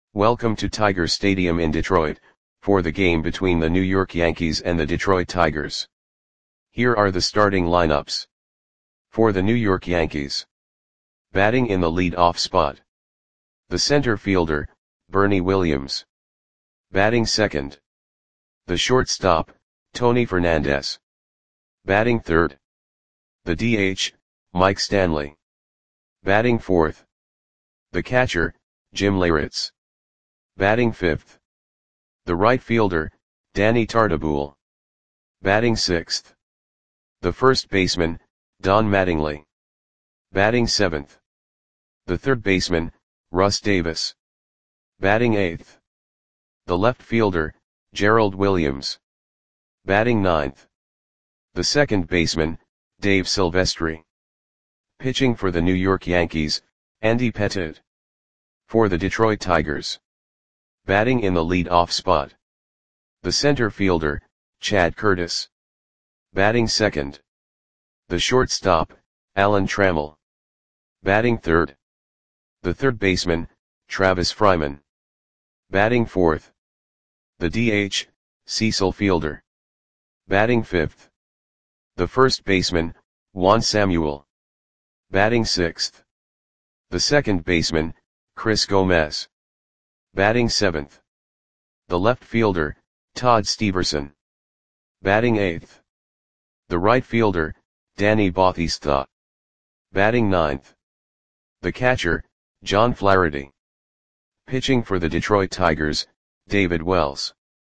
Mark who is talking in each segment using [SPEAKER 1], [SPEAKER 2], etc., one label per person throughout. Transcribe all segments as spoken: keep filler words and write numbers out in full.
[SPEAKER 1] Welcome to Tiger Stadium in Detroit, for the game between the New York Yankees and the Detroit Tigers. Here are the starting lineups. For the New York Yankees. Batting in the lead-off spot. The center fielder, Bernie Williams. Batting second. The shortstop, Tony Fernandez. Batting third. The D H, Mike Stanley. Batting fourth. The catcher, Jim Leyritz. Batting fifth. The right fielder, Danny Tartabull. Batting sixth. The first baseman, Don Mattingly. Batting seventh. The third baseman, Russ Davis. Batting eighth. The left fielder, Gerald Williams. Batting ninth. The second baseman, Dave Silvestri. Pitching for the New York Yankees, Andy Pettitte. For the Detroit Tigers. Batting in the lead-off spot. The center fielder, Chad Curtis. Batting second. The shortstop, Alan Trammell. Batting third. The third baseman, Travis Fryman. Batting fourth. The D H, Cecil Fielder. Batting fifth. The first baseman, Juan Samuel. Batting sixth. The second baseman, Chris Gomez. Batting seventh. The left fielder, Todd Steverson. Batting eighth. The right fielder, Danny Bautista. Batting ninth. The catcher, John Flaherty. Pitching for the Detroit Tigers, David Wells.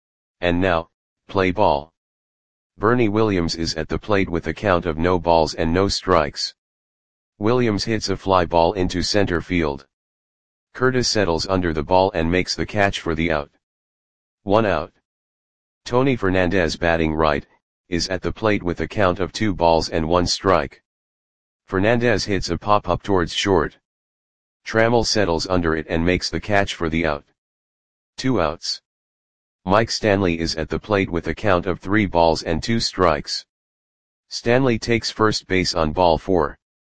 [SPEAKER 1] And now, play ball. Bernie Williams is at the plate with a count of no balls and no strikes. Williams hits a fly ball into center field. Curtis settles under the ball and makes the catch for the out. One out. Tony Fernandez, batting right, is at the plate with a count of two balls and one strike. Fernandez hits a pop-up towards short. Trammell settles under it and makes the catch for the out. Two outs. Mike Stanley is at the plate with a count of three balls and two strikes. Stanley takes first base on ball four.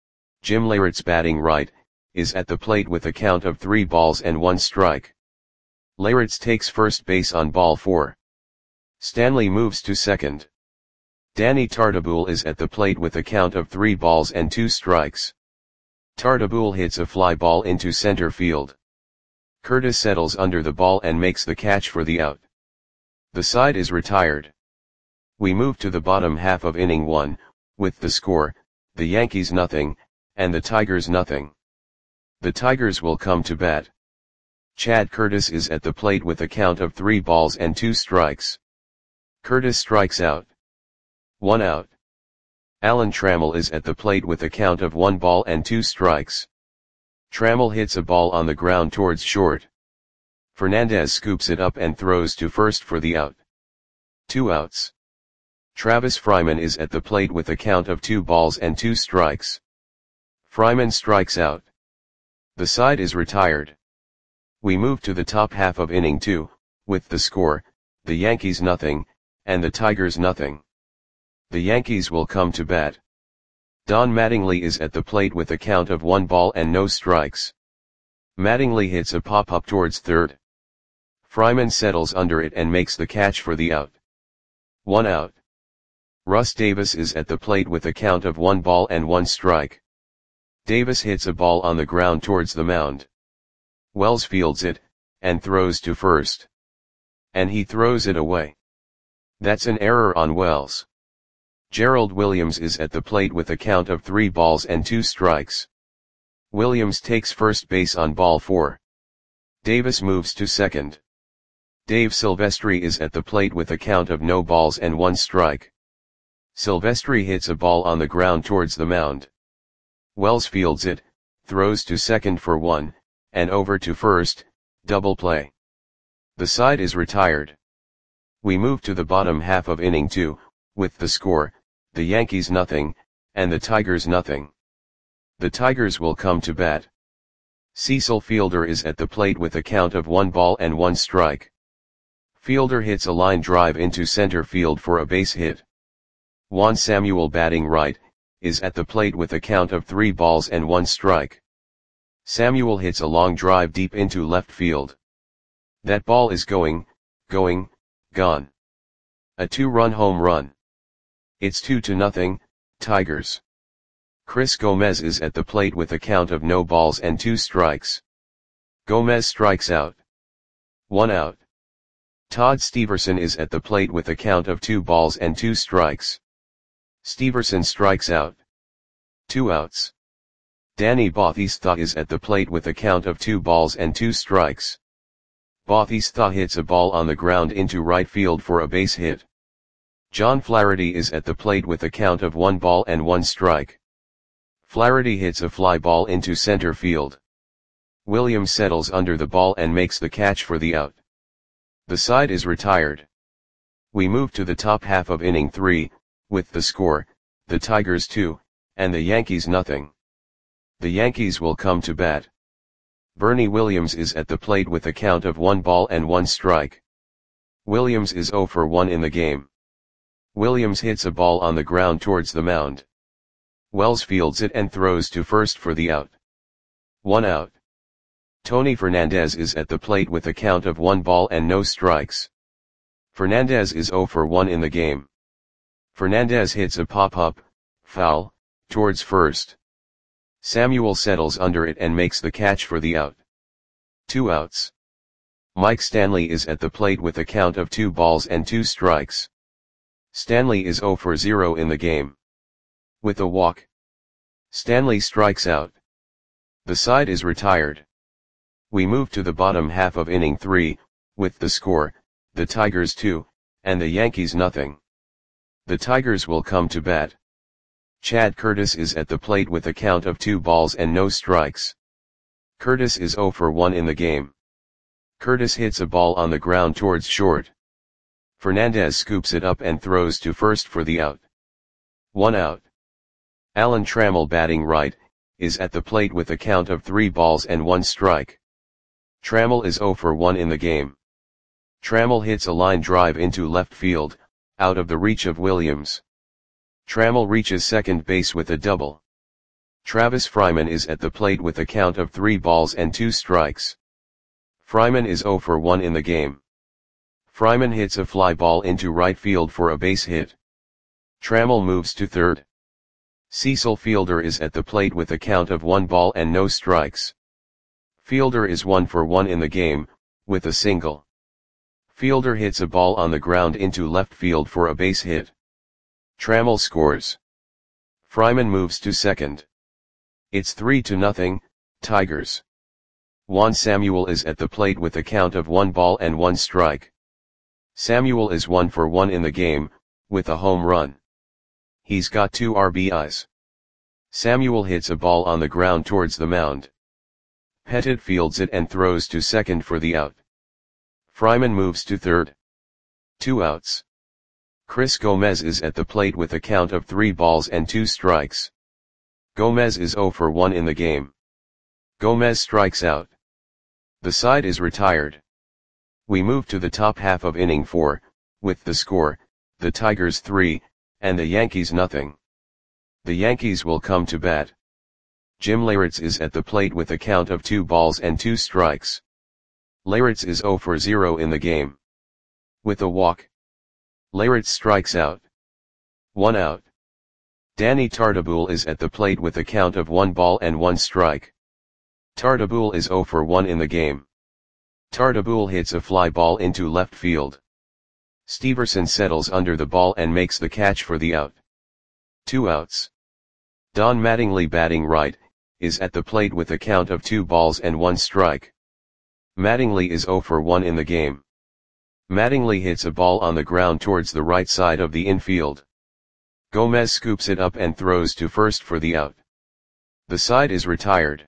[SPEAKER 1] Jim Leyritz, batting right, is at the plate with a count of three balls and one strike. Leyritz takes first base on ball four. Stanley moves to second. Danny Tartabull is at the plate with a count of three balls and two strikes. Tartabull hits a fly ball into center field. Curtis settles under the ball and makes the catch for the out. The side is retired. We move to the bottom half of inning one, with the score, the Yankees nothing, and the Tigers nothing. The Tigers will come to bat. Chad Curtis is at the plate with a count of three balls and two strikes. Curtis strikes out. One out. Alan Trammell is at the plate with a count of one ball and two strikes. Trammell hits a ball on the ground towards short. Fernandez scoops it up and throws to first for the out. Two outs. Travis Fryman is at the plate with a count of two balls and two strikes. Fryman strikes out. The side is retired. We move to the top half of inning two, with the score, the Yankees nothing, and the Tigers nothing. The Yankees will come to bat. Don Mattingly is at the plate with a count of one ball and no strikes. Mattingly hits a pop-up towards third. Fryman settles under it and makes the catch for the out. One out. Russ Davis is at the plate with a count of one ball and one strike. Davis hits a ball on the ground towards the mound. Wells fields it, and throws to first. And he throws it away. That's an error on Wells. Gerald Williams is at the plate with a count of three balls and two strikes. Williams takes first base on ball four. Davis moves to second. Dave Silvestri is at the plate with a count of no balls and one strike. Silvestri hits a ball on the ground towards the mound. Wells fields it, throws to second for one, and over to first, double play. The side is retired. We move to the bottom half of inning two, with the score, the Yankees nothing, and the Tigers nothing. The Tigers will come to bat. Cecil Fielder is at the plate with a count of one ball and one strike. Fielder hits a line drive into center field for a base hit. Juan Samuel, batting right, is at the plate with a count of three balls and one strike. Samuel hits a long drive deep into left field. That ball is going, going, gone. A two-run home run. It's two to nothing, Tigers. Chris Gomez is at the plate with a count of no balls and two strikes. Gomez strikes out. One out. Todd Steverson is at the plate with a count of two balls and two strikes. Steverson strikes out. Two outs. Danny Bautista is at the plate with a count of two balls and two strikes. Bautista hits a ball on the ground into right field for a base hit. John Flaherty is at the plate with a count of one ball and one strike. Flaherty hits a fly ball into center field. Williams settles under the ball and makes the catch for the out. The side is retired. We move to the top half of inning three, with the score, the Tigers two, and the Yankees nothing. The Yankees will come to bat. Bernie Williams is at the plate with a count of one ball and one strike. Williams is zero for one in the game. Williams hits a ball on the ground towards the mound. Wells fields it and throws to first for the out. One out. Tony Fernandez is at the plate with a count of one ball and no strikes. Fernandez is zero for one in the game. Fernandez hits a pop-up, foul, towards first. Samuel settles under it and makes the catch for the out. Two outs. Mike Stanley is at the plate with a count of two balls and two strikes. Stanley is zero for zero in the game. With a walk. Stanley strikes out. The side is retired. We move to the bottom half of inning three, with the score, the Tigers two, and the Yankees nothing. The Tigers will come to bat. Chad Curtis is at the plate with a count of two balls and no strikes. Curtis is zero for one in the game. Curtis hits a ball on the ground towards short. Fernandez scoops it up and throws to first for the out. One out. Alan Trammell, batting right, is at the plate with a count of three balls and one strike. Trammell is zero for one in the game. Trammell hits a line drive into left field, out of the reach of Williams. Trammell reaches second base with a double. Travis Fryman is at the plate with a count of three balls and two strikes. Fryman is zero for one in the game. Fryman hits a fly ball into right field for a base hit. Trammell moves to third. Cecil Fielder is at the plate with a count of one ball and no strikes. Fielder is one for one in the game, with a single. Fielder hits a ball on the ground into left field for a base hit. Trammell scores. Fryman moves to second. It's three to nothing, Tigers. Juan Samuel is at the plate with a count of one ball and one strike. Samuel is one for one in the game, with a home run. He's got two R B Is. Samuel hits a ball on the ground towards the mound. Pettit fields it and throws to second for the out. Fryman moves to third. Two outs. Chris Gomez is at the plate with a count of three balls and two strikes. Gomez is zero for one in the game. Gomez strikes out. The side is retired. We move to the top half of inning four, with the score, the Tigers three, and the Yankees nothing. The Yankees will come to bat. Jim Leyritz is at the plate with a count of two balls and two strikes. Leyritz is zero for zero in the game. With a walk. Leyritz strikes out. One out. Danny Tartabull is at the plate with a count of one ball and one strike. Tartabull is zero for one in the game. Tartabull hits a fly ball into left field. Steverson settles under the ball and makes the catch for the out. Two outs. Don Mattingly, batting right, is at the plate with a count of two balls and one strike. Mattingly is zero for one in the game. Mattingly hits a ball on the ground towards the right side of the infield. Gomez scoops it up and throws to first for the out. The side is retired.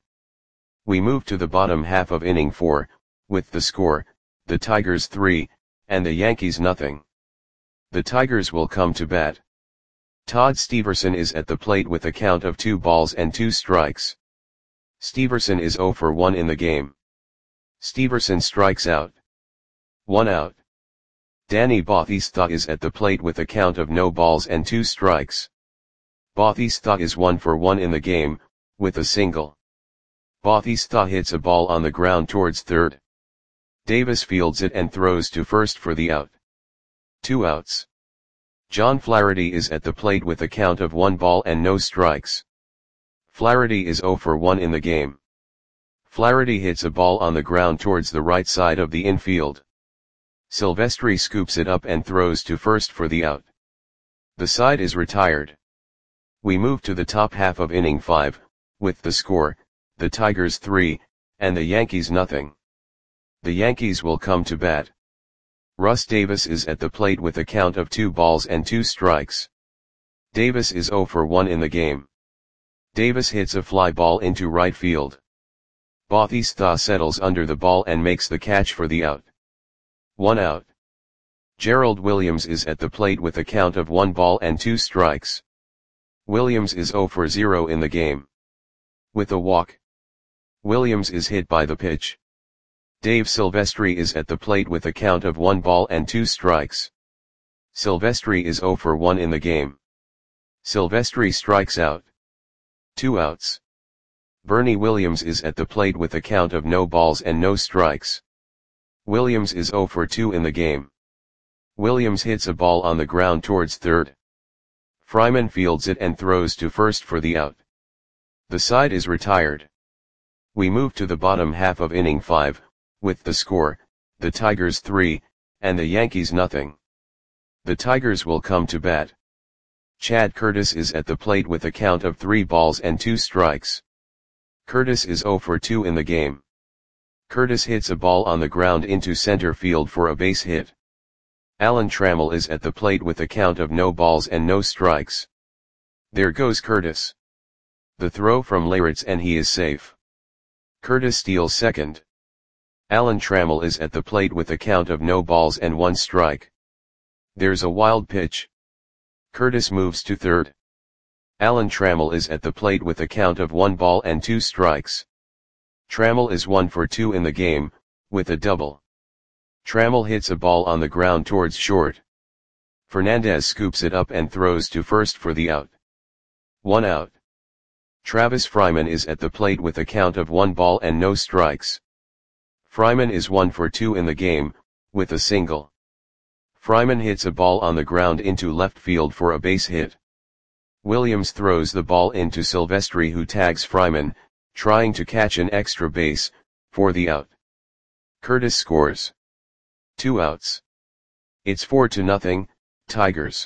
[SPEAKER 1] We move to the bottom half of inning four, with the score, the Tigers three, and the Yankees nothing. The Tigers will come to bat. Todd Steverson is at the plate with a count of two balls and two strikes. Steverson is zero for one in the game. Steverson strikes out. One out. Danny Bautista is at the plate with a count of no balls and two strikes. Bautista is one for one in the game, with a single. Bautista hits a ball on the ground towards third. Davis fields it and throws to first for the out. Two outs. John Flaherty is at the plate with a count of one ball and no strikes. Flaherty is zero for one in the game. Flaherty hits a ball on the ground towards the right side of the infield. Silvestri scoops it up and throws to first for the out. The side is retired. We move to the top half of inning five, with the score, the Tigers three, and the Yankees nothing. The Yankees will come to bat. Russ Davis is at the plate with a count of two balls and two strikes. Davis is zero for one in the game. Davis hits a fly ball into right field. Bautista settles under the ball and makes the catch for the out. One out. Gerald Williams is at the plate with a count of one ball and two strikes. Williams is zero for zero in the game. With a walk. Williams is hit by the pitch. Dave Silvestri is at the plate with a count of one ball and two strikes. Silvestri is zero for one in the game. Silvestri strikes out. Two outs. Bernie Williams is at the plate with a count of no balls and no strikes. Williams is zero for two in the game. Williams hits a ball on the ground towards third. Fryman fields it and throws to first for the out. The side is retired. We move to the bottom half of inning five, with the score, the Tigers three, and the Yankees nothing. The Tigers will come to bat. Chad Curtis is at the plate with a count of three balls and two strikes. Curtis is zero for two in the game. Curtis hits a ball on the ground into center field for a base hit. Alan Trammell is at the plate with a count of no balls and no strikes. There goes Curtis. The throw from Leyritz and he is safe. Curtis steals second. Alan Trammell is at the plate with a count of no balls and one strike. There's a wild pitch. Curtis moves to third. Alan Trammell is at the plate with a count of one ball and two strikes. Trammell is one for two in the game, with a double. Trammell hits a ball on the ground towards short. Fernandez scoops it up and throws to first for the out. One out. Travis Fryman is at the plate with a count of one ball and no strikes. Fryman is one for two in the game, with a single. Fryman hits a ball on the ground into left field for a base hit. Williams throws the ball into Silvestri, who tags Fryman, trying to catch an extra base, for the out. Curtis scores. Two outs. It's four to nothing, Tigers.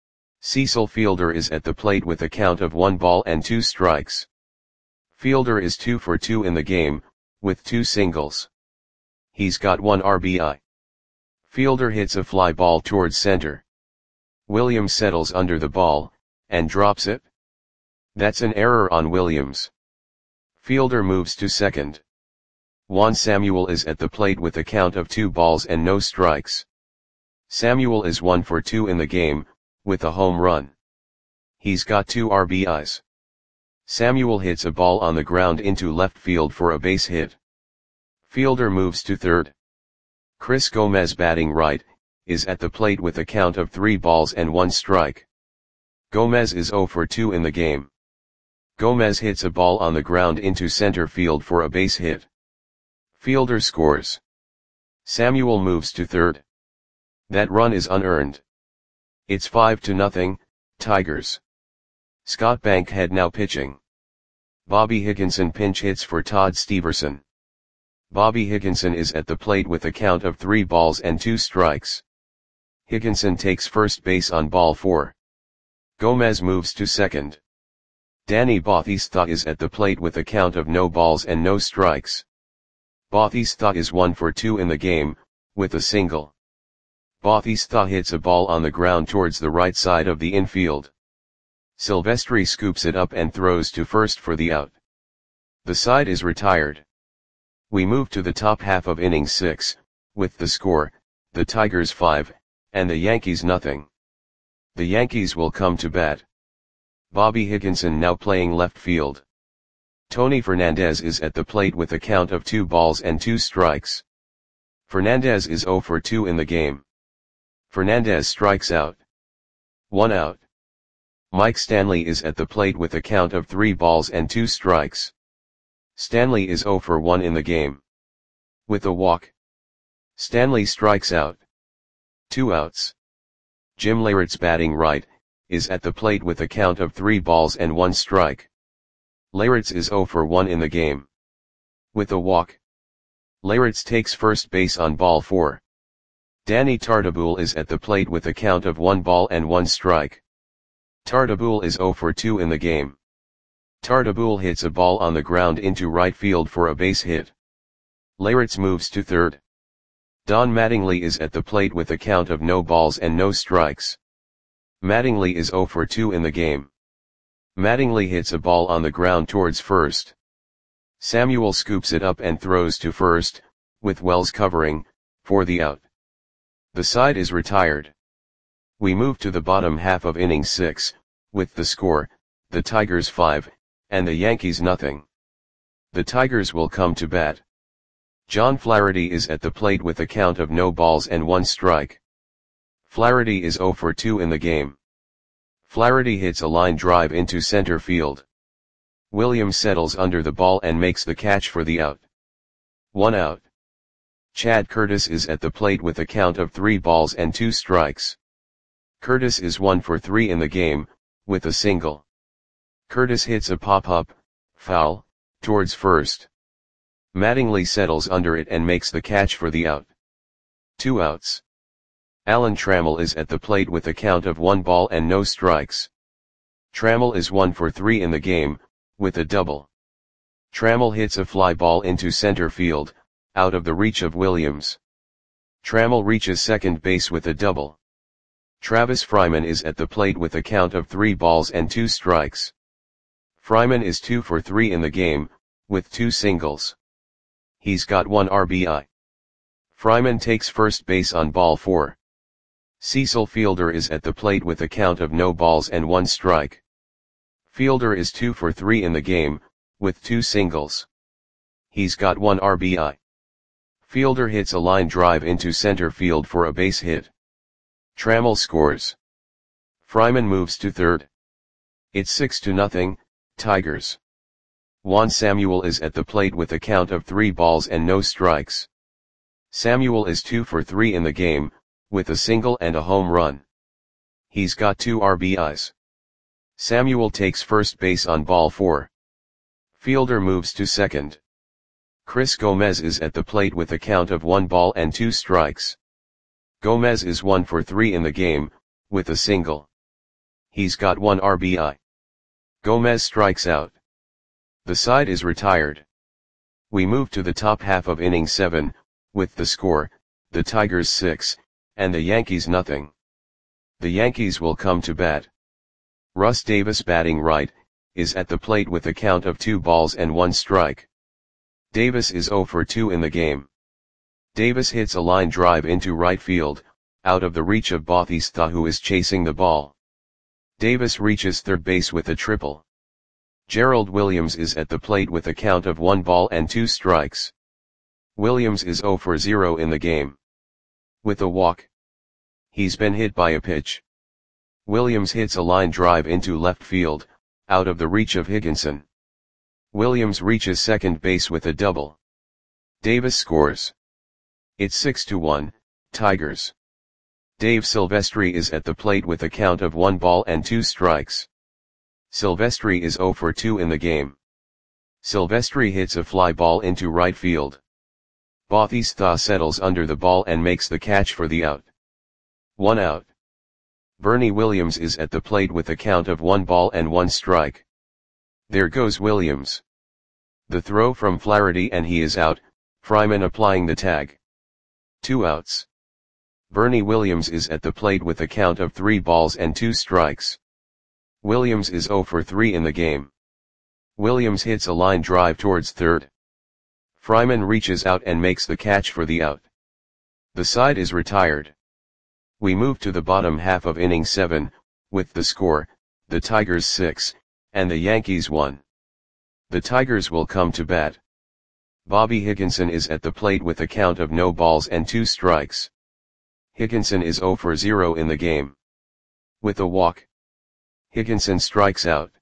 [SPEAKER 1] Cecil Fielder is at the plate with a count of one ball and two strikes. Fielder is two for two in the game, with two singles. He's got one R B I. Fielder hits a fly ball towards center. Williams settles under the ball, and drops it. That's an error on Williams. Fielder moves to second. Juan Samuel is at the plate with a count of two balls and no strikes. Samuel is one for two in the game, with a home run. He's got two R B Is. Samuel hits a ball on the ground into left field for a base hit. Fielder moves to third. Chris Gomez, batting right, is at the plate with a count of three balls and one strike. Gomez is zero for two in the game. Gomez hits a ball on the ground into center field for a base hit. Fielder scores. Samuel moves to third. That run is unearned. It's five to nothing, Tigers. Scott Bankhead now pitching. Bobby Higginson pinch hits for Todd Steverson. Bobby Higginson is at the plate with a count of three balls and two strikes. Higginson takes first base on ball four. Gomez moves to second. Danny Bautista is at the plate with a count of no balls and no strikes. Bautista is one for two in the game, with a single. Bautista hits a ball on the ground towards the right side of the infield. Silvestri scoops it up and throws to first for the out. The side is retired. We move to the top half of inning six, with the score, the Tigers five, and the Yankees nothing. The Yankees will come to bat. Bobby Higginson now playing left field. Tony Fernandez is at the plate with a count of two balls and two strikes. Fernandez is zero for two in the game. Fernandez strikes out. One out. Mike Stanley is at the plate with a count of three balls and two strikes. Stanley is zero for one in the game. With a walk. Stanley strikes out. Two outs. Jim Leyritz batting right, is at the plate with a count of three balls and one strike. Leyritz is oh for one in the game. With a walk. Leyritz takes first base on ball four. Danny Tartabull is at the plate with a count of one ball and one strike. Tartabull is oh for two in the game. Tartabull hits a ball on the ground into right field for a base hit. Leyritz moves to third. Don Mattingly is at the plate with a count of no balls and no strikes. Mattingly is oh for two in the game. Mattingly hits a ball on the ground towards first. Samuel scoops it up and throws to first, with Wells covering, for the out. The side is retired. We move to the bottom half of inning six, with the score, the Tigers five, and the Yankees nothing. The Tigers will come to bat. John Flaherty is at the plate with a count of no balls and one strike. Flaherty is oh for two in the game. Flaherty hits a line drive into center field. Williams settles under the ball and makes the catch for the out. One out. Chad Curtis is at the plate with a count of three balls and two strikes. Curtis is one for three in the game, with a single. Curtis hits a pop-up, foul, towards first. Mattingly settles under it and makes the catch for the out. Two outs. Alan Trammell is at the plate with a count of one ball and no strikes. Trammell is one for three in the game, with a double. Trammell hits a fly ball into center field, out of the reach of Williams. Trammell reaches second base with a double. Travis Fryman is at the plate with a count of three balls and two strikes. Fryman is two for three in the game, with two singles. He's got one R B I. Fryman takes first base on ball four. Cecil Fielder is at the plate with a count of no balls and one strike. Fielder is two for three in the game, with two singles. He's got one R B I. Fielder hits a line drive into center field for a base hit. Trammell scores. Fryman moves to third. It's six to nothing, Tigers. Juan Samuel is at the plate with a count of three balls and no strikes. Samuel is two for three in the game, with a single and a home run. He's got two R B Is. Samuel takes first base on ball four. Fielder moves to second. Chris Gomez is at the plate with a count of one ball and two strikes. Gomez is one for three in the game, with a single. He's got one R B I. Gomez strikes out. The side is retired. We move to the top half of inning seven, with the score, the Tigers six, and the Yankees nothing. The Yankees will come to bat. Russ Davis batting right, is at the plate with a count of two balls and one strike. Davis is oh for two in the game. Davis hits a line drive into right field, out of the reach of Bautista, who is chasing the ball. Davis reaches third base with a triple. Gerald Williams is at the plate with a count of one ball and two strikes. Williams is oh for zero in the game. With a walk. He's been hit by a pitch. Williams hits a line drive into left field, out of the reach of Higginson. Williams reaches second base with a double. Davis scores. It's six to one, Tigers. Dave Silvestri is at the plate with a count of one ball and two strikes. Silvestri is oh for two in the game. Silvestri hits a fly ball into right field. Bautista settles under the ball and makes the catch for the out. One out. Bernie Williams is at the plate with a count of one ball and one strike. There goes Williams. The throw from Flaherty and he is out, Fryman applying the tag. Two outs. Bernie Williams is at the plate with a count of three balls and two strikes. Williams is oh for three in the game. Williams hits a line drive towards third. Fryman reaches out and makes the catch for the out. The side is retired. We move to the bottom half of inning seven, with the score, the Tigers six, and the Yankees one. The Tigers will come to bat. Bobby Higginson is at the plate with a count of no balls and two strikes. Higginson is oh for zero in the game. With a walk. Higginson strikes out.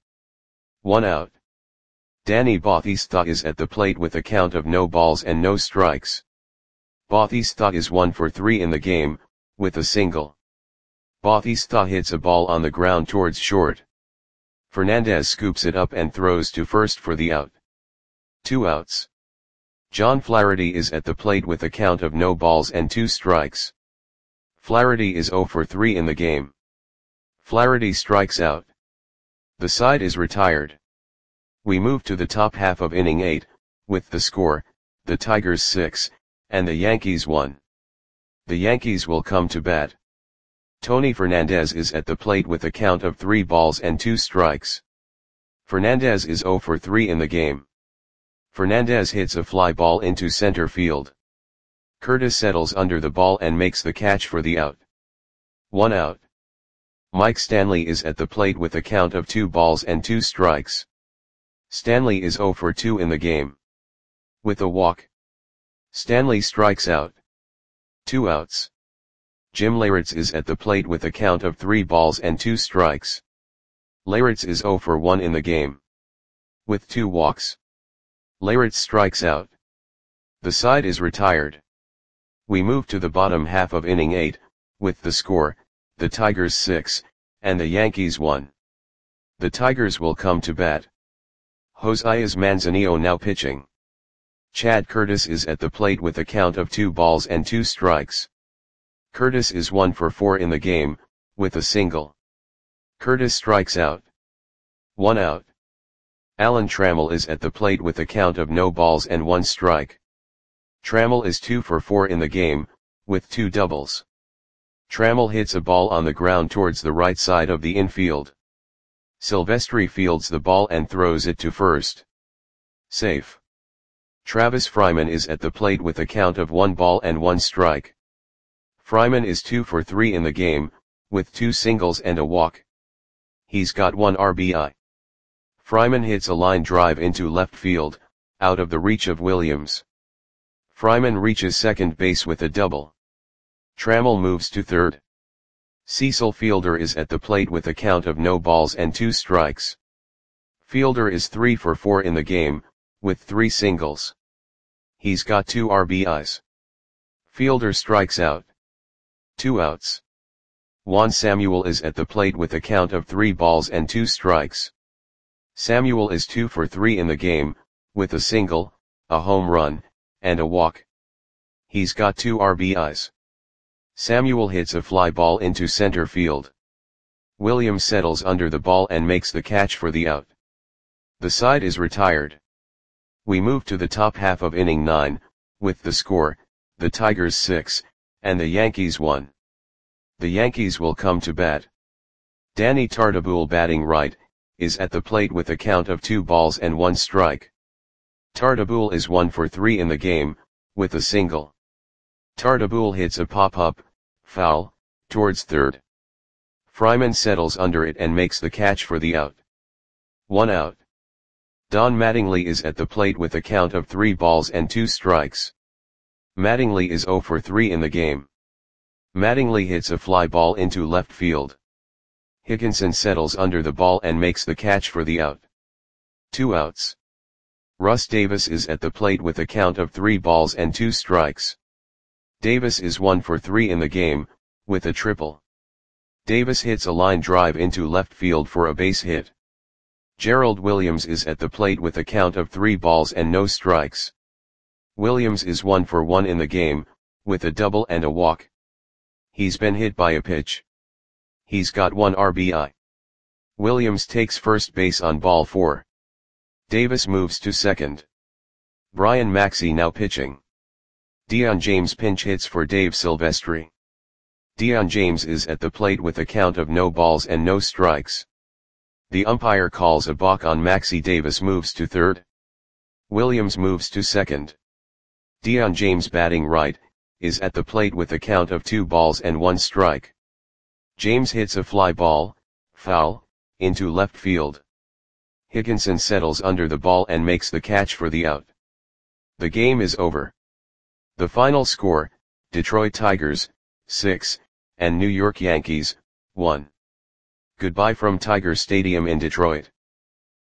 [SPEAKER 1] One out. Danny Bautista is at the plate with a count of no balls and no strikes. Bautista is one for three in the game, with a single. Bautista hits a ball on the ground towards short. Fernandez scoops it up and throws to first for the out. Two outs. John Flaherty is at the plate with a count of no balls and two strikes. Flaherty is zero for three in the game. Flaherty strikes out. The side is retired. We move to the top half of inning eight, with the score, the Tigers six, and the Yankees one. The Yankees will come to bat. Tony Fernandez is at the plate with a count of three balls and two strikes. Fernandez is zero for three in the game. Fernandez hits a fly ball into center field. Curtis settles under the ball and makes the catch for the out. One out. Mike Stanley is at the plate with a count of two balls and two strikes. Stanley is zero for two in the game. With a walk, Stanley strikes out. Two outs. Jim Leyritz is at the plate with a count of three balls and two strikes. Leyritz is zero for one in the game. With two walks, Leyritz strikes out. The side is retired. We move to the bottom half of inning eight, with the score, the Tigers six, and the Yankees one. The Tigers will come to bat. Josias Manzanillo now pitching. Chad Curtis is at the plate with a count of two balls and two strikes. Curtis is one for four in the game, with a single. Curtis strikes out. One out. Alan Trammell is at the plate with a count of no balls and one strike. Trammell is two for four in the game, with two doubles. Trammell hits a ball on the ground towards the right side of the infield. Silvestri fields the ball and throws it to first. Safe. Travis Fryman is at the plate with a count of one ball and one strike. Fryman is two for three in the game, with two singles and a walk. He's got one R B I. Fryman hits a line drive into left field, out of the reach of Williams. Fryman reaches second base with a double. Trammell moves to third. Cecil Fielder is at the plate with a count of no balls and two strikes. Fielder is three for four in the game, with three singles. He's got two R B Is. Fielder strikes out. Two outs. Juan Samuel is at the plate with a count of three balls and two strikes. Samuel is two for three in the game, with a single, a home run, and a walk. He's got two R B Is. Samuel hits a fly ball into center field. Williams settles under the ball and makes the catch for the out. The side is retired. We move to the top half of inning nine, with the score, the Tigers six, and the Yankees one. The Yankees will come to bat. Danny Tartabull, batting right, is at the plate with a count of two balls and one strike. Tartabull is one for three in the game, with a single. Tartabull hits a pop-up, foul, towards third. Fryman settles under it and makes the catch for the out. One out. Don Mattingly is at the plate with a count of three balls and two strikes. Mattingly is zero for three in the game. Mattingly hits a fly ball into left field. Higginson settles under the ball and makes the catch for the out. Two outs. Russ Davis is at the plate with a count of three balls and two strikes. Davis is one for three in the game, with a triple. Davis hits a line drive into left field for a base hit. Gerald Williams is at the plate with a count of three balls and no strikes. Williams is one for one in the game, with a double and a walk. He's been hit by a pitch. He's got one R B I. Williams takes first base on ball four. Davis moves to second. Brian Maxey now pitching. Dion James pinch hits for Dave Silvestri. Dion James is at the plate with a count of no balls and no strikes. The umpire calls a balk on Maxey. Davis moves to third. Williams moves to second. Dion James, batting right, is at the plate with a count of two balls and one strike. James hits a fly ball, foul, into left field. Higginson settles under the ball and makes the catch for the out. The game is over. The final score, Detroit Tigers, six, and New York Yankees, one. Goodbye from Tiger Stadium in Detroit.